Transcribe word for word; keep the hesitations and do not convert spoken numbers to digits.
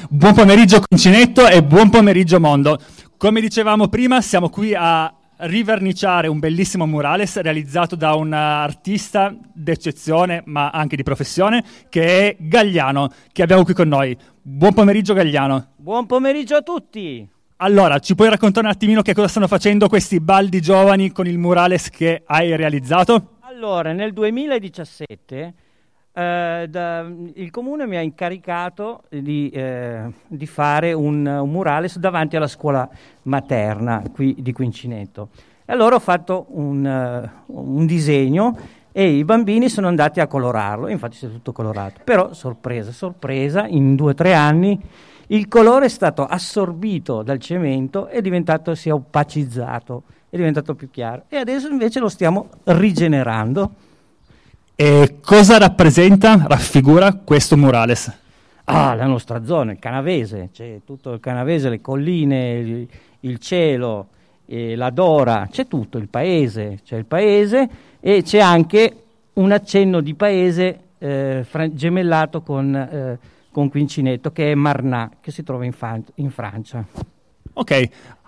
Buon pomeriggio Quincinetto e buon pomeriggio mondo. Come dicevamo prima, siamo qui a riverniciare un bellissimo murales realizzato da un artista d'eccezione, ma anche di professione, che è Gagliano, che abbiamo qui con noi. Buon pomeriggio Gagliano. Buon pomeriggio a tutti. Allora, ci puoi raccontare un attimino che cosa stanno facendo questi baldi giovani con il murales che hai realizzato? Allora, nel duemiladiciassette eh, da, il comune mi ha incaricato di, eh, di fare un, un murales davanti alla scuola materna qui di Quincinetto. E allora ho fatto un, uh, un disegno e i bambini sono andati a colorarlo, infatti si è tutto colorato. Però, sorpresa, sorpresa, in due o tre anni il colore è stato assorbito dal cemento e è diventato, si è opacizzato, è diventato più chiaro. E adesso invece lo stiamo rigenerando. E cosa rappresenta, raffigura questo murales? Ah, la nostra zona, il Canavese, c'è tutto il Canavese, le colline, il, il cielo, eh, la Dora, c'è tutto, il paese, c'è il paese e c'è anche un accenno di paese eh, fra- gemellato con, eh, con Quincinetto, che è Marnà, che si trova in, Fan- in Francia. Ok,